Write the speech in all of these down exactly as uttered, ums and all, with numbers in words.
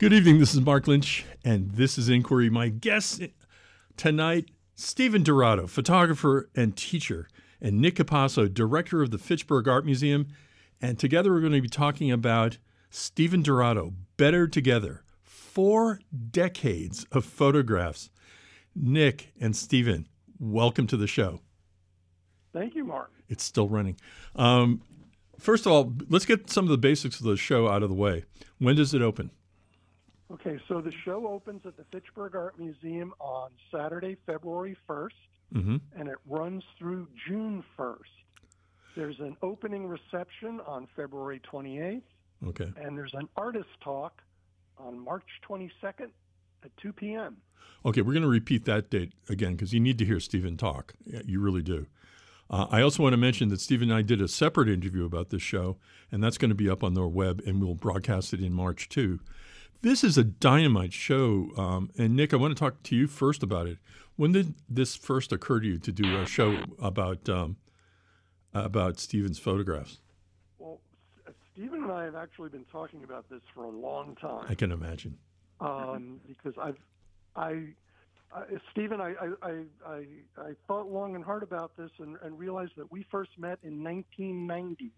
Good evening. This is Mark Lynch, and this is Inquiry. My guest tonight, Stephen D'Arado, photographer and teacher, and Nick Capasso, director of the Fitchburg Art Museum. And together we're going to be talking about Stephen D'Arado, Better Together, four decades of photographs. Nick and Stephen, welcome to the show. Thank you, Mark. It's still running. Um, first of all, let's get some of the basics of the show out of the way. When does it open? Okay, so the show opens at the Fitchburg Art Museum on Saturday, February first, Mm-hmm. and it runs through June first. There's an opening reception on February twenty-eighth, Okay. and there's an artist talk on March twenty-second at two p.m. Okay, we're going to repeat that date again because you need to hear Stephen talk. Yeah, you really do. Uh, I also want to mention that Stephen and I did a separate interview about this show, and that's going to be up on their web, and we'll broadcast it in March too. This is a dynamite show, um, and Nick, I want to talk to you first about it. When did this first occur to you to do a show about um, about Stephen's photographs? Well, S- Stephen and I have actually been talking about this for a long time. I can imagine. um, because I've, I, I Stephen, I, I, I, I, I thought long and hard about this and, and realized that we first met in nineteen ninety.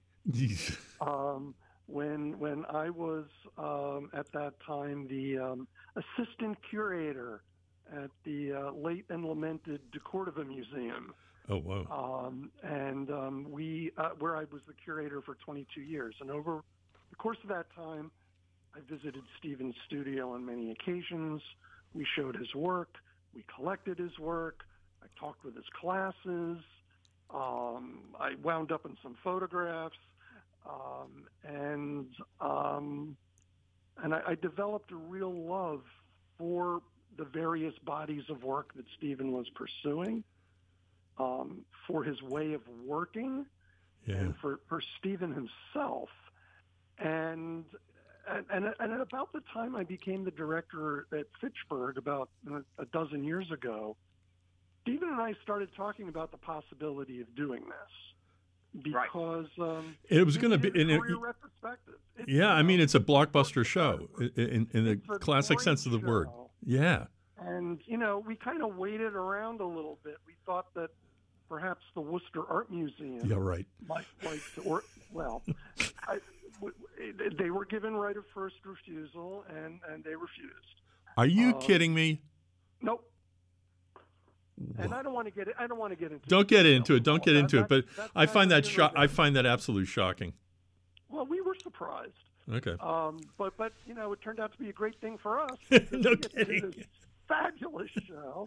um, when when I was um, at that time the um, assistant curator at the uh, late and lamented DeCordova Museum. Oh, wow. Um, and um, we, uh, where I was the curator for twenty-two years. And over the course of that time, I visited Stephen's studio on many occasions. We showed his work. We collected his work. I talked with his classes. Um, I wound up in some photographs. Um, and um, and I, I developed a real love for the various bodies of work that Stephen was pursuing, um, for his way of working, Yeah. and for, for Stephen himself. And, and and and at about the time I became the director at Fitchburg, about a dozen years ago, Stephen and I started talking about the possibility of doing this. Because um, it was going to be in a, career retrospective. It's, yeah, I you mean know, it's a blockbuster show in, in it's the a classic great sense of the word. show. Yeah. And, you know, we kind of waited around a little bit. We thought that perhaps the Worcester Art Museum Yeah, right. might like to, or, well, I, w- they were given right of first refusal, and, and they refused. Are you Um, kidding me? Nope. And I don't want to get I don't want to get into Don't get into it. Don't Well, get that- into it. But that- that's I find that neither sho- here nor I there. find that absolutely shocking. Well, we were surprised. Okay. Um, but, but you know, it turned out to be a great thing for us. No because we get to do kidding. this fabulous show.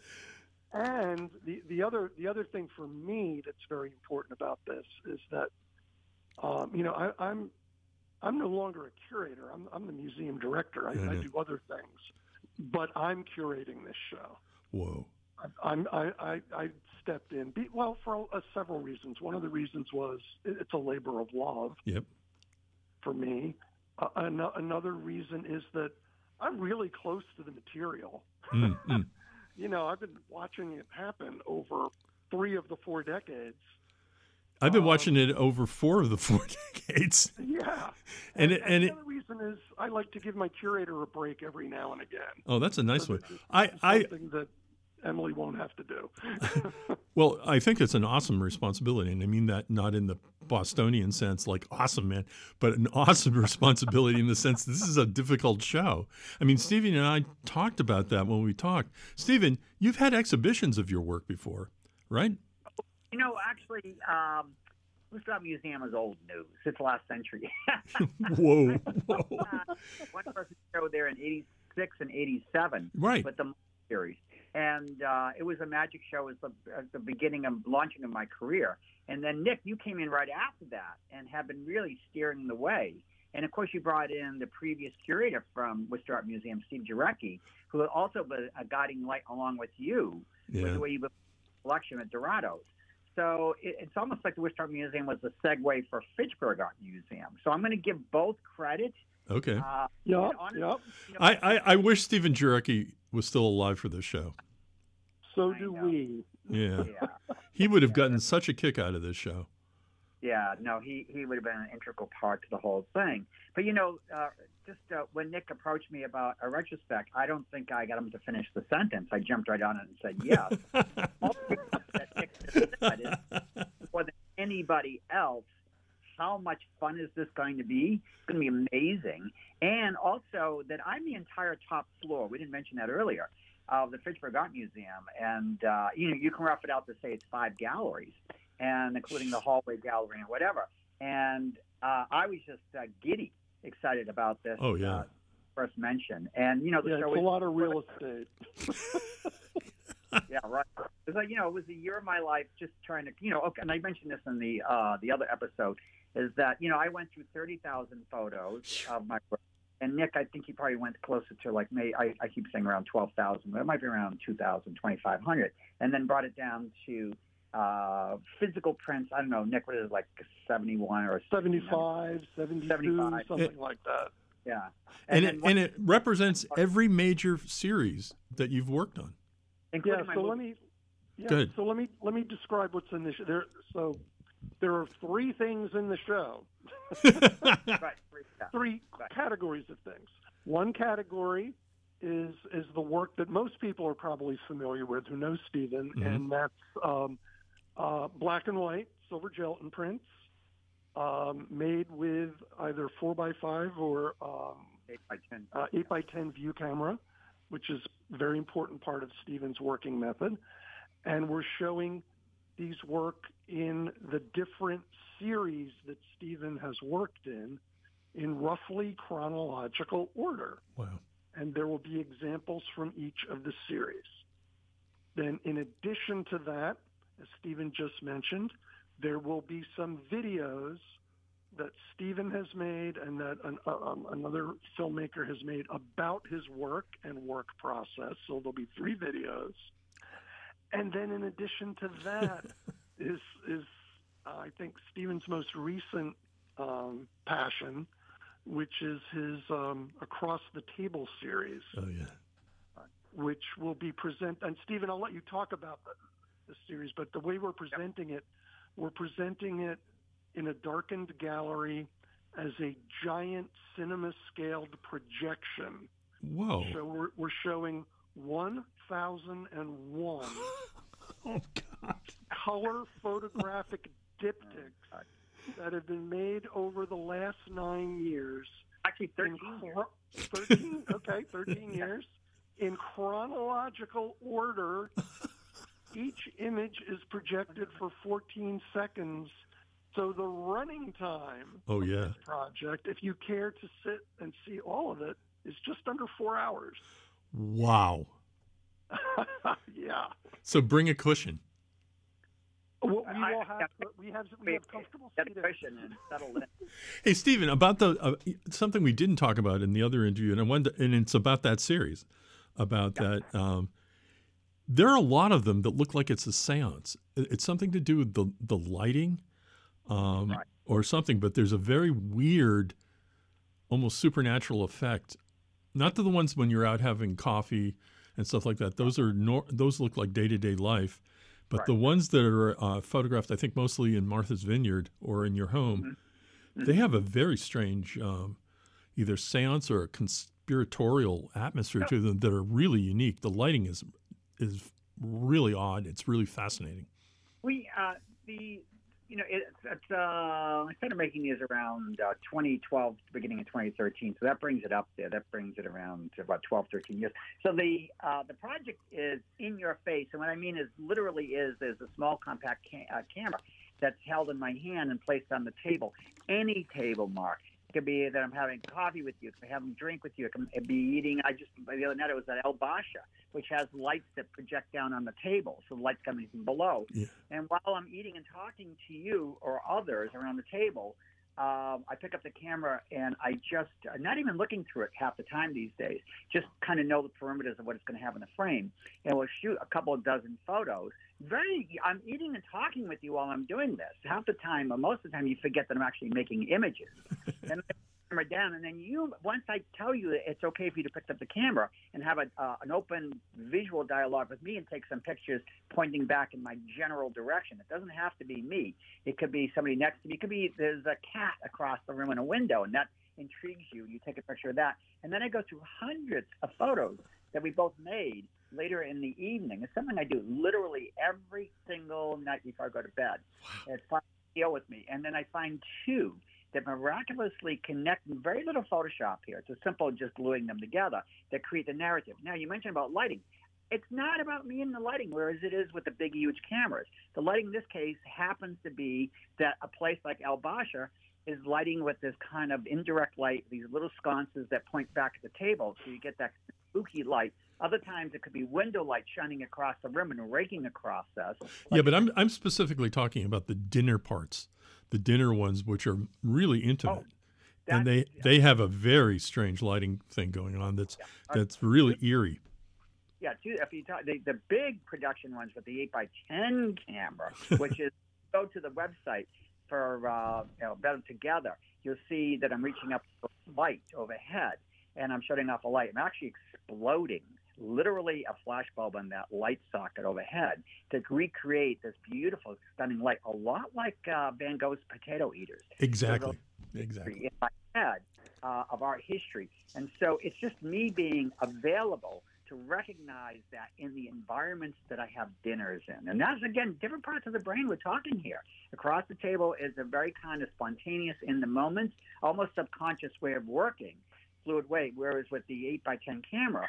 And the, the other the other thing for me that's very important about this is that, um, you know, I, I'm I'm no longer a curator. I'm I'm the museum director. I, Yeah, I yeah. do other things, but I'm curating this show. Whoa. I'm, I, I, I stepped in, be, well, for uh, several reasons. One of the reasons was it- it's a labor of love Yep. for me. Uh, an- another reason is that I'm really close to the material. Mm, mm. You know, I've been watching it happen over three of the four decades. I've been Um, watching it over four of the four decades. Yeah. And And, it- and, and the it- other reason is I like to give my curator a break every now and again. Oh, that's a nice way. This is I, I something that Emily won't have to do. well, I think it's an awesome responsibility, and I mean that not in the Bostonian sense, like awesome, man, but an awesome responsibility in the sense this is a difficult show. I mean, Stephen and I talked about that when we talked. Stephen, you've had exhibitions of your work before, right? You know, actually, um, Worcester Art Museum is old news. It's last century. Whoa, whoa. uh, one person showed there in eighty-six and eighty-seven. Right. With the series. And uh, it was a magic show at the, at the beginning of launching of my career. And then, Nick, you came in right after that and have been really steering the way. And, of course, you brought in the previous curator from Worcester Art Museum, Steve Jarecki, who also was a guiding light along with you with Yeah. the way you built the collection at D'Arado's. So it, it's almost like the Worcester Art Museum was the segue for Fitchburg Art Museum. So I'm going to give both credit. Okay. Uh, Yep, honestly, yep. you know, I, I, I wish Stephen Jarecki was still alive for this show. So I do know. we. Yeah. yeah. He would have gotten such a kick out of this show. Yeah, no, he, he would have been an integral part to the whole thing. But, you know, uh, just uh, when Nick approached me about a retrospect, I don't think I got him to finish the sentence. I jumped right on it and said, yes. All that Nick just said is, more than anybody else, how much fun is this going to be? It's going to be amazing. And also that I'm the entire top floor. We didn't mention that earlier. Of the Fitchburg Art Museum. And, uh, you know, you can rough it out to say it's five galleries, and including the hallway gallery and whatever. And uh, I was just uh, giddy excited about this. Oh, yeah. Uh, first mention. And, you know, the Yeah, show it's a was, lot of real estate. yeah, right. It was like, you know, it was a year of my life just trying to, you know, okay, and I mentioned this in the uh, the other episode, is that, you know, I went through thirty thousand photos of my work. And Nick, I think he probably went closer to like, May, I, I keep saying around twelve thousand, but it might be around two thousand, twenty-five hundred. And then brought it down to uh, physical prints. I don't know, Nick, what is it, like seventy-one or seventy-five, seventy-two, seventy-five. something It, like that. Yeah. And, And, it, then and it represents every major series that you've worked on. including Yeah, my so movie. let me yeah, Good. so let me let me describe what's in the show. There so there are three things in the show. Right, yeah. Three Right. categories of things. One category is is the work that most people are probably familiar with who know Stephen, Mhm. and that's um, uh, black and white, silver gelatin prints, um, made with either four by five or um, Eight by ten. uh, eight by ten view camera, which is a very important part of Stephen's working method. And we're showing these work in the different series that Stephen has worked in, in roughly chronological order. Wow. And there will be examples from each of the series. Then in addition to that, as Stephen just mentioned, there will be some videos that Stephen has made and that an, um, another filmmaker has made about his work and work process. So there'll be three videos. And then in addition to that is, is uh, I think, Stephen's most recent um, passion, which is his um, Across the Table series, Oh, yeah. which will be present. And Stephen, I'll let you talk about the, the series, but the way we're presenting it, we're presenting it in a darkened gallery as a giant cinema-scaled projection. Whoa. So we're, we're showing one thousand one Oh, God. color photographic diptychs that have been made over the last nine years. Actually, in thirteen years. chro- thirteen, okay, thirteen years. In chronological order, each image is projected for fourteen seconds. So the running time Oh, of yeah. this project, if you care to sit and see all of it, is just under four hours. Wow. Yeah. So bring a cushion. Well, we I- will have we have we have comfortable Get a seating. cushion and settle in. Hey, Stephen, about the uh, something we didn't talk about in the other interview, and I wanted to, and it's about that series, about that. Um, there are a lot of them that look like it's a séance. It- It's something to do with the the lighting, um, Right. or something. But there's a very weird, almost supernatural effect. Not to the ones when you're out having coffee and stuff like that. Those are nor- those look like day to day life. But Right. the ones that are uh, photographed, I think mostly in Martha's Vineyard or in your home, Mm-hmm. they have a very strange um, either seance or a conspiratorial atmosphere to them that are really unique. The lighting is is really odd. It's really fascinating. We, uh, the, you know, it's, it's uh, I started making these around uh, twenty twelve, beginning of twenty thirteen. So that brings it up there. That brings it around to about twelve, thirteen years. So the uh, the project is in your face. And what I mean is literally is there's a small compact ca- uh, camera that's held in my hand and placed on the table. Any table, Mark. It could be that I'm having coffee with you. It could be having a drink with you. It could be eating. I just, the other night it was at El Basha, which has lights that project down on the table. So the light's coming from below. Yeah. And while I'm eating and talking to you or others around the table, um, I pick up the camera and I just, I'm not even looking through it half the time these days, just kind of know the perimeters of what it's going to have in the frame. And we'll shoot a couple of dozen photos. Very, I'm eating and talking with you while I'm doing this. Half the time, or most of the time, you forget that I'm actually making images. And camera down, and then you, once I tell you that it's okay for you to pick up the camera and have a, uh, an open visual dialogue with me and take some pictures pointing back in my general direction. It doesn't have to be me. It could be somebody next to me. It could be there's a cat across the room in a window, and that intrigues you. You take a picture of that. And then I go through hundreds of photos that we both made later in the evening. It's something I do literally every single night before I go to bed. Wow. It's fun to deal with me. And then I find two that miraculously connect in very little Photoshop here. It's a simple just gluing them together that create the narrative. Now, you mentioned about lighting. It's not about me and the lighting, whereas it is with the big, huge cameras. The lighting in this case happens to be that a place like Al Basha is lighting with this kind of indirect light, these little sconces that point back at the table, so you get that spooky light. Other times it could be window light shining across the room and raking across us. Like, yeah, but I'm I'm specifically talking about the dinner parts, the dinner ones, which are really intimate. Oh, and they, yeah. they have a very strange lighting thing going on that's yeah. that's really eerie. Yeah, too, if you talk, the, the big production ones with the eight by ten camera, which is go to the website for uh, you know, Better Together, you'll see that I'm reaching up for light overhead, and I'm shutting off a light. I'm actually exploding literally a flash bulb on that light socket overhead to recreate this beautiful, stunning light, a lot like uh, Van Gogh's Potato Eaters. Exactly, exactly. In my head uh, of art history. And so it's just me being available to recognize that in the environments that I have dinners in. And that's, again, different parts of the brain we're talking here. Across the table is a very kind of spontaneous, in the moment, almost subconscious way of working, fluid way, whereas with the eight by ten camera,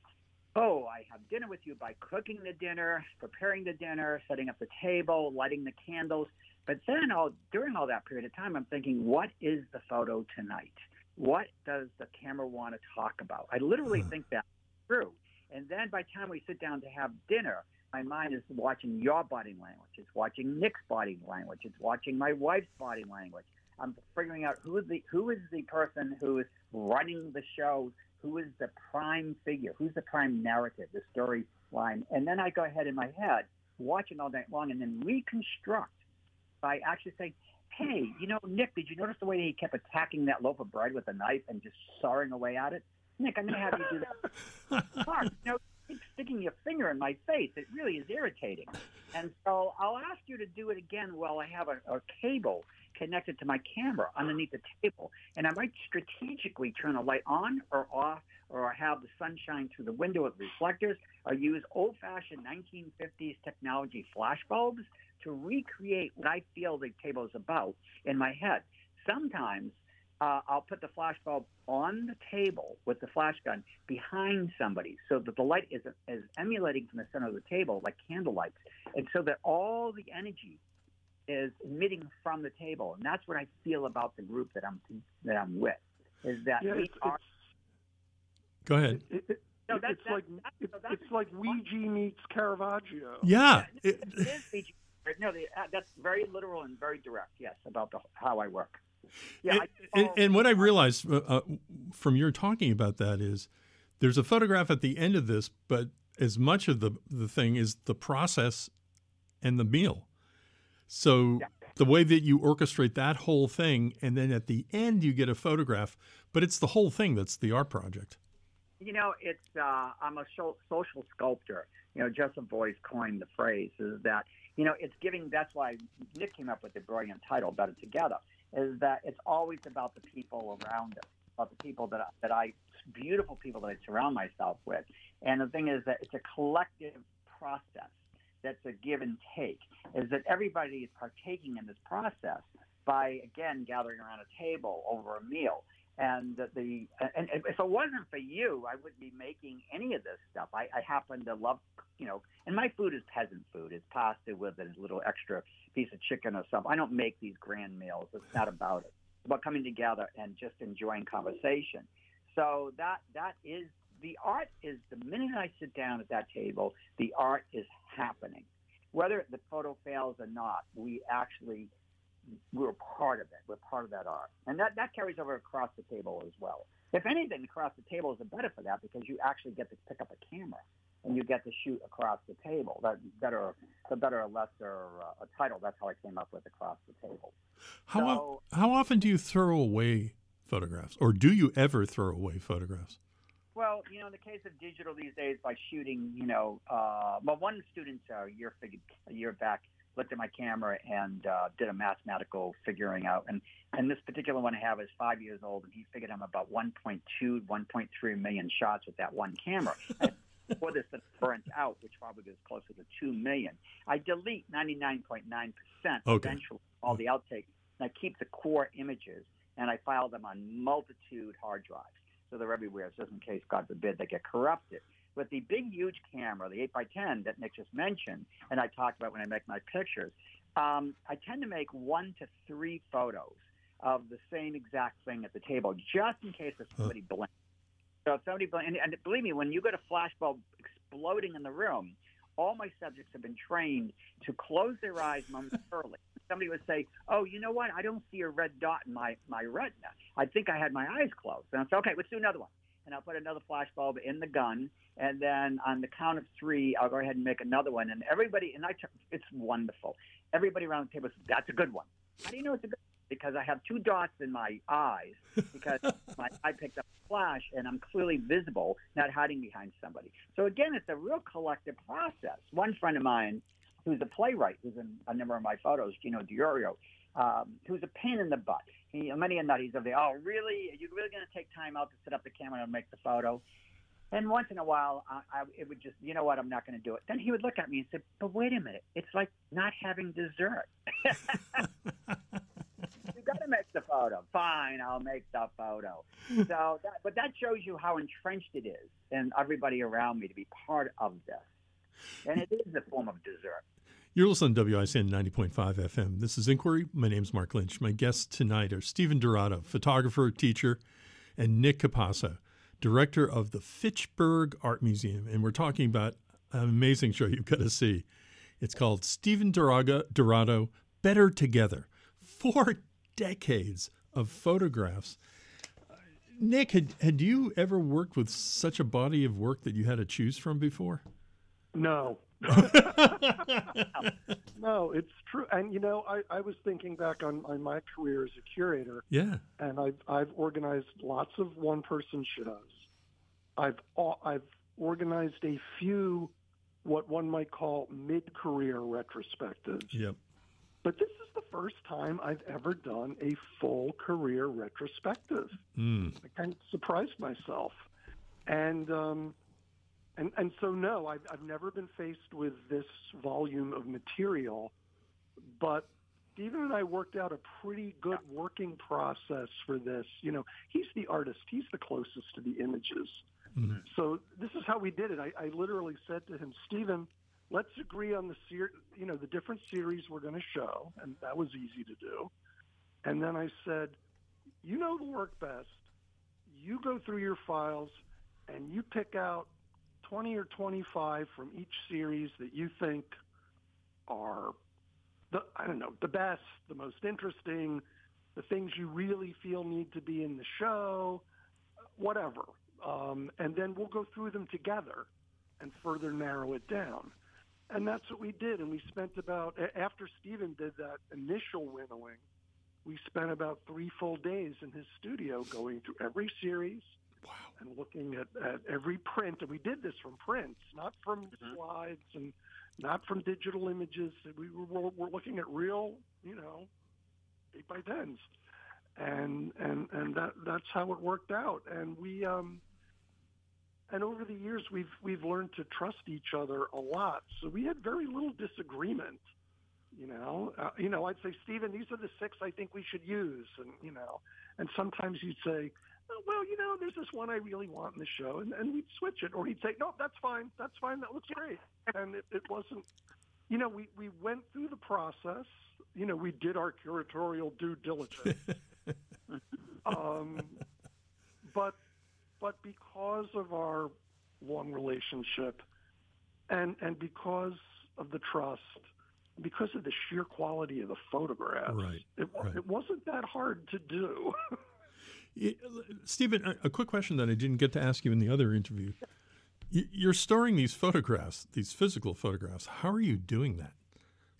oh, I have dinner with you by cooking the dinner, preparing the dinner, setting up the table, lighting the candles. But then all, during all that period of time, I'm thinking, what is the photo tonight? What does the camera want to talk about? I literally think that's true. And then by the time we sit down to have dinner, my mind is watching your body language. It's watching Nick's body language. It's watching my wife's body language. I'm figuring out who is the who is the person who is running the show, who is the prime figure, who's the prime narrative, the story line. And then I go ahead in my head, watch it all night long, and then reconstruct by actually saying, hey, you know, Nick, did you notice the way he kept attacking that loaf of bread with a knife and just sawing away at it? Nick, I'm going to have you do that. Mark, you know, keep sticking your finger in my face. It really is irritating. And so I'll ask you to do it again while I have a, a cable connected to my camera underneath the table. And I might strategically turn a light on or off, or have the sunshine through the window with reflectors, or use old-fashioned nineteen fifties technology flash bulbs to recreate what I feel the table is about in my head. Sometimes Uh, I'll put the flash bulb on the table with the flash gun behind somebody so that the light is, is emulating from the center of the table like candle lights, and so that all the energy is emitting from the table. And that's what I feel about the group that I'm that I'm with, is that yeah, we it's, are... It's, Go ahead. It, it, no, that's, it's that's, like that's, it, that's, it's like Ouija meets Caravaggio. Yeah. yeah it, it is Ouija. No, the, uh, that's very literal and very direct, yes, about the, how I work. Yeah, and, and, and what I realized uh, uh, from your talking about that is there's a photograph at the end of this, but as much of the, the thing is the process and the meal. So yeah. the way that you orchestrate that whole thing, and then at the end you get a photograph, but it's the whole thing that's the art project. You know, it's uh, I'm a so, social sculptor. You know, Joseph Beuys coined the phrase, is that, you know, it's giving, that's why Nick came up with the brilliant title, Better Together, is that it's always about the people around us, about the people that, that I, beautiful people that I surround myself with. And the thing is that it's a collective process that's a give and take, is that everybody is partaking in this process by, again, gathering around a table over a meal. And the, the and if it wasn't for you, I wouldn't be making any of this stuff. I, I happen to love, you know, and my food is peasant food. It's pasta with a little extra piece of chicken or something. I don't make these grand meals. It's not about it. It's about coming together and just enjoying conversation. So that that is, the art is, the minute I sit down at that table, the art is happening. Whether the photo fails or not, we actually, we're part of it. We're part of that art. And that, that carries over across the table as well. If anything, across the table is a better for that, because you actually get to pick up a camera and you get to shoot across the table. That better, the better or lesser uh, a title. That's how I came up with across the table. How, so, how often do you throw away photographs, or do you ever throw away photographs? Well, you know, in the case of digital these days, by shooting, you know, uh, well, one student uh, a year figured, a year back looked at my camera and uh, did a mathematical figuring out, and and this particular one I have is five years old, and he figured I'm about one point two, one point three million shots with that one camera. And before this, it burnt out, which probably is closer to two million. I delete ninety-nine point nine percent Okay. eventually, all the outtakes, and I keep the core images, and I file them on multitude hard drives. So they're everywhere, just in case, God forbid, they get corrupted. With the big, huge camera, the eight by ten that Nick just mentioned, and I talked about when I make my pictures, um, I tend to make one to three photos of the same exact thing at the table, just in case if somebody huh. blinks. So if somebody blinks, and, and believe me, when you get a flashbulb exploding in the room, all my subjects have been trained to close their eyes momentarily. Somebody would say, oh, you know what? I don't see a red dot in my, my retina. I think I had my eyes closed. And I'll say, okay, let's do another one. And I'll put another flash bulb in the gun. And then on the count of three, I'll go ahead and make another one. And everybody, and I, it's wonderful. Everybody around the table says, that's a good one. How do you know it's a good one? Because I have two dots in my eyes because my eye picked up a flash and I'm clearly visible, not hiding behind somebody. So again, it's a real collective process. One friend of mine, who's a playwright, who's in a number of my photos, Gino Diorio, um, who's a pain in the butt. He, many a night he's over there, oh, really? Are you really going to take time out to set up the camera and make the photo? And once in a while, I, I, it would just, you know what, I'm not going to do it. Then he would look at me and say, but wait a minute, it's like not having dessert. You got to make the photo. Fine, I'll make the photo. So, that, but that shows you how entrenched it is and everybody around me to be part of this. And it is a form of dessert. You're listening to W I C N ninety point five F M. This is Inquiry. My name's Mark Lynch. My guests tonight are Stephen D'Arado, photographer, teacher, and Nick Capasso, director of the Fitchburg Art Museum. And we're talking about an amazing show you've got to see. It's called Stephen D'Arado, Better Together. Four decades of photographs. Nick, had, had you ever worked with such a body of work that you had to choose from before? No. No, it's true. And, you know, I, I was thinking back on, on my career as a curator. Yeah. And I've, I've organized lots of one-person shows. I've, I've organized a few what one might call mid-career retrospectives. Yep. But this is the first time I've ever done a full career retrospective. Mm. I kind of surprised myself. And um, and and so, no, I've, I've never been faced with this volume of material. But Stephen and I worked out a pretty good working process for this. You know, he's the artist. He's the closest to the images. Mm. So this is how we did it. I, I literally said to him, Stephen, let's agree on the ser- you know, the different series we're going to show, and that was easy to do. And then I said, you know the work best. You go through your files, and you pick out twenty or twenty-five from each series that you think are, the I don't know, the best, the most interesting, the things you really feel need to be in the show, whatever. Um, and then we'll go through them together and further narrow it down. And that's what we did. And we spent about, after Stephen did that initial winnowing, we spent about three full days in his studio going through every series. Wow. And looking at, at every print. And we did this from prints, not from mm-hmm. slides and not from digital images. We were, we're looking at real, you know, eight by tens. And and and that that's how it worked out. And we um and over the years we've we've learned to trust each other a lot. So we had very little disagreement. You know, uh, you know, I'd say, Stephen, these are the six I think we should use, and you know, and sometimes you'd say, oh, well, you know, there's this one I really want in the show, and, and we'd switch it, or he'd say, no, that's fine, that's fine, that looks great, and it, it wasn't. You know, we we went through the process. You know, we did our curatorial due diligence. um, but but because of our long relationship and and because of the trust, because of the sheer quality of the photographs, right, it, right. it wasn't that hard to do. it, Stephen, a, a quick question that I didn't get to ask you in the other interview. You, you're storing these photographs, these physical photographs. How are you doing that? Like,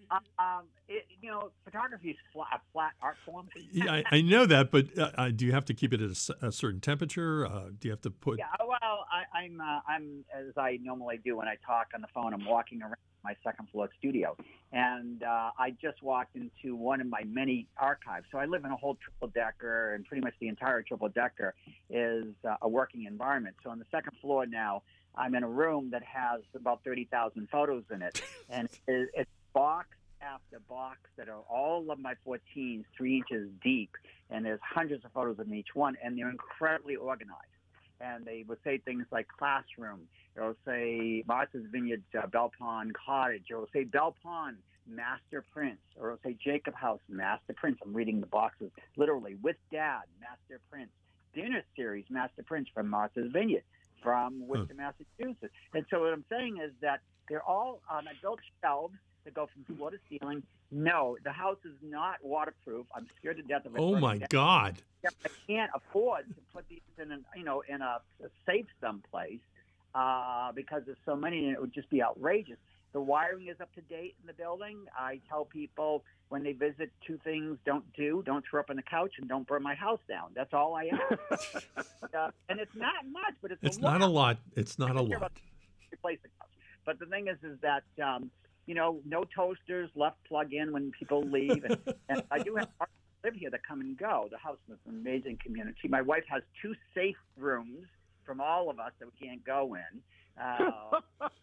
Um, it, you know, photography is flat, a flat art form. Yeah, I, I know that, but uh, uh, do you have to keep it at a s- a, certain temperature? Uh, do you have to put? Yeah, well, I, I'm, uh, I'm as I normally do when I talk on the phone. I'm walking around my second floor studio, and uh, I just walked into one of my many archives. So I live in a whole triple decker, and pretty much the entire triple decker is uh, a working environment. So on the second floor now, I'm in a room that has about thirty thousand photos in it, and it, it's box after box that are all of my fourteens, three inches deep, and there's hundreds of photos in each one, and they're incredibly organized. And they would say things like classroom, it'll say Martha's Vineyard, uh, Bell Pond Cottage, or it'll say Bell Pond Master Prince, or it'll say Jacob House Master Prince. I'm reading the boxes literally. With Dad, Master Prince. Dinner Series, Master Prince from Martha's Vineyard, from Worcester, huh. Massachusetts. And so what I'm saying is that they're all on adult shelves that go from floor to ceiling. No, the house is not waterproof. I'm scared to death of it. Oh my down. God! I can't afford to put these in, an, you know, in a, a safe someplace uh, because there's so many, and it would just be outrageous. The wiring is up to date in the building. I tell people when they visit, two things don't do: don't throw up on the couch, and don't burn my house down. That's all I ask. uh, and it's not much, but it's, it's a not lot. a lot. It's not a lot. Replace the couch. But the thing is, is that. Um, You know, no toasters, left plug in when people leave. And, and I do have partners that live here that come and go. The house is an amazing community. My wife has two safe rooms from all of us that we can't go in. Uh,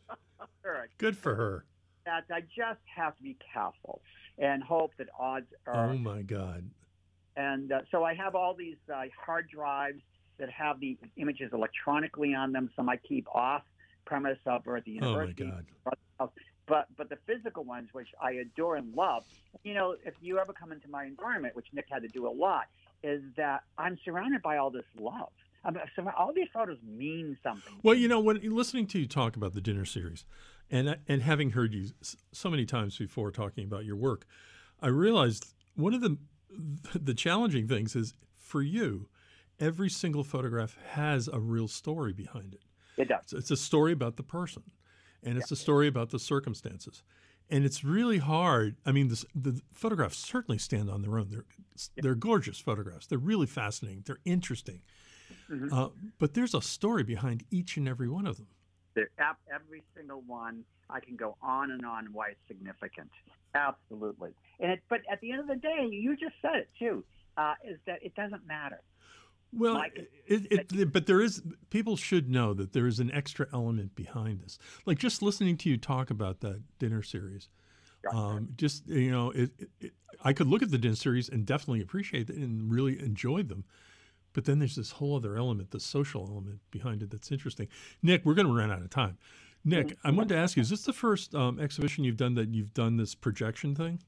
Good for her. That I just have to be careful and hope that odds are. Oh, my God. And uh, so I have all these uh, hard drives that have the images electronically on them. Some I keep off premise over at the university. Oh, my God. But but the physical ones, which I adore and love, you know, if you ever come into my environment, which Nick had to do a lot, is that I'm surrounded by all this love. I mean, so all these photos mean something. Well, you know, when listening to you talk about the dinner series, and and having heard you so many times before talking about your work, I realized one of the the challenging things is for you, every single photograph has a real story behind it. It does. It's, it's a story about the person. And it's yeah. a story about the circumstances. And it's really hard. I mean, this, the photographs certainly stand on their own. They're, yeah. they're gorgeous photographs. They're really fascinating. They're interesting. Mm-hmm. Uh, but there's a story behind each and every one of them. They're, every single one, I can go on and on why it's significant. Absolutely. And it, but at the end of the day, you just said it too, uh, is that it doesn't matter. Well, it, it, it, but there is, people should know that there is an extra element behind this. Like just listening to you talk about that dinner series, um, just, you know, it, it, it, I could look at the dinner series and definitely appreciate it and really enjoy them. But then there's this whole other element, the social element behind it that's interesting. Nick, we're going to run out of time. Nick, I wanted to ask you, is this the first um, exhibition you've done that you've done this projection thing?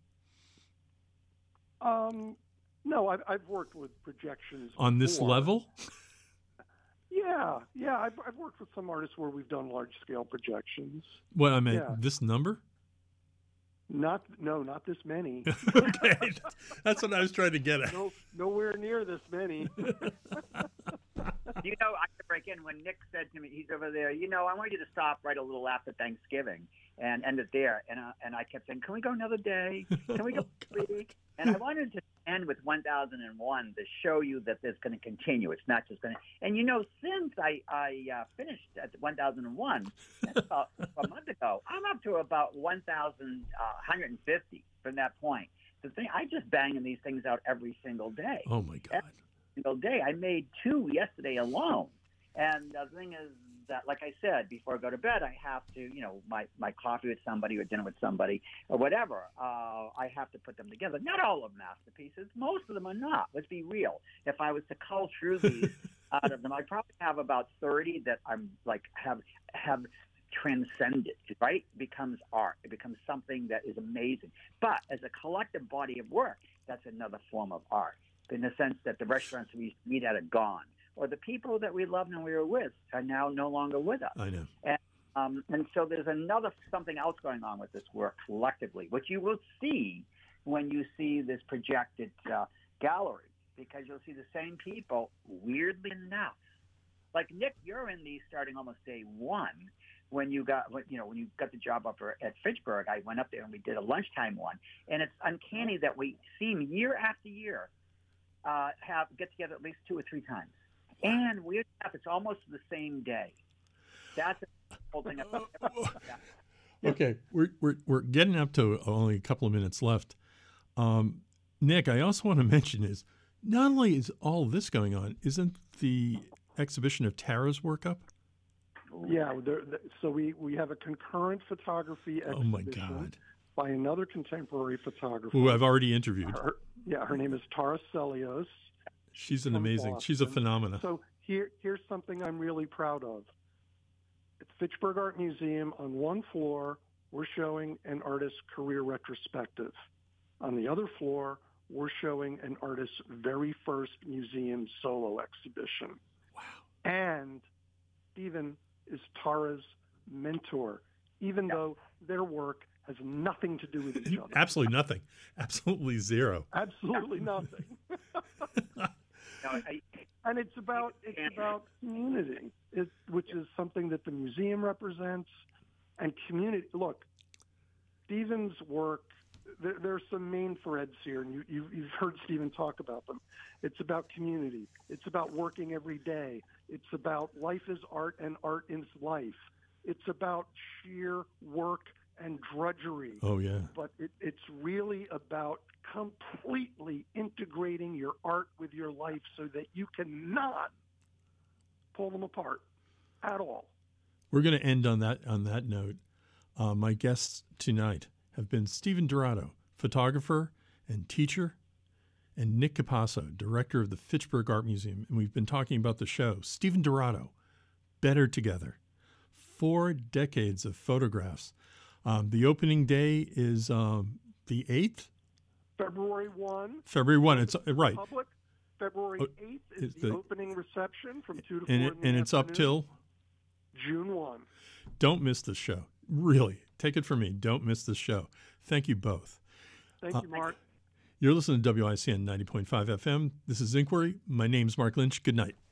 Um. No, I've, I've worked with projections on this before. level. Yeah, yeah, I've, I've worked with some artists where we've done large-scale projections. What I mean, yeah. this number? Not, no, not this many. Okay, that's what I was trying to get at. No, nowhere near this many. You know, I could break in when Nick said to me, he's over there, you know, I want you to stop right a little after Thanksgiving and end it there. And uh, and I kept saying, can we go another day? Can we go oh, a week? And I wanted to end with one thousand one to show you that this is going to continue. It's not just going to. And, you know, since I, I uh, finished at one thousand one, that's about a month ago, I'm up to about one thousand one hundred fifty from that point. The thing, I just banging these things out every single day. Oh, my God. Every single day. I made two yesterday alone. And the thing is that, like I said, before I go to bed, I have to, you know, my, my coffee with somebody or dinner with somebody or whatever. Uh, I have to put them together. Not all of masterpieces. Most of them are not. Let's be real. If I was to cull through these out of them, I probably have about thirty that I'm like have have transcended, right? It becomes art. It becomes something that is amazing. But as a collective body of work, that's another form of art in the sense that the restaurants we used to meet at are gone. Or the people that we loved and we were with are now no longer with us. I know. And, um, and so there's another something else going on with this work collectively, which you will see when you see this projected uh, gallery, because you'll see the same people, weirdly enough. Like, Nick, you're in these starting almost day one, when you got, when, you know, when you got the job up at Fitchburg, I went up there and we did a lunchtime one, and it's uncanny that we seem year after year uh, have get together at least two or three times, and weird enough, it's almost the same day. That's holding up. Okay, we're we're we're getting up to only a couple of minutes left. Um, Nick, I also want to mention is not only is all this going on, isn't the exhibition of Tara's work up? Yeah, there, so we, we have a concurrent photography exhibition Oh my God. by another contemporary photographer. Who I've already interviewed. Her, yeah, her name is Tara Celios. She's an from amazing, Boston. she's a phenomenon. So here, here's something I'm really proud of. At Fitchburg Art Museum, on one floor, we're showing an artist's career retrospective. On the other floor, we're showing an artist's very first museum solo exhibition. Wow. And Stephen is Tara's mentor, even Yeah. though their work has nothing to do with each other. Absolutely nothing. Absolutely zero. Absolutely nothing. No, I, And it's about it's about community, it, which is something that the museum represents, and community. Look, Stephen's work. There, there are some main threads here, and you, you've, you've heard Stephen talk about them. It's about community. It's about working every day. It's about life is art and art is life. It's about sheer work and drudgery. Oh, yeah. But it, it's really about completely integrating your art with your life so that you cannot pull them apart at all. We're going to end on that on that note. Uh, my guests tonight have been Stephen D'Orato, photographer and teacher, and Nick Capasso, director of the Fitchburg Art Museum. And we've been talking about the show, Stephen D'Orato, Better Together. Four decades of photographs. Um, the opening day is um, the eighth? February first. February first. It's uh, right. Public. February eighth is It's the, the- opening reception from two to And, four it, in the and it's up afternoon. till? June first. Don't miss this show. Really. Take it from me. Don't miss this show. Thank you both. Thank Uh, you, Mark. You're listening to W I C N ninety point five F M. This is Inquiry. My name's Mark Lynch. Good night.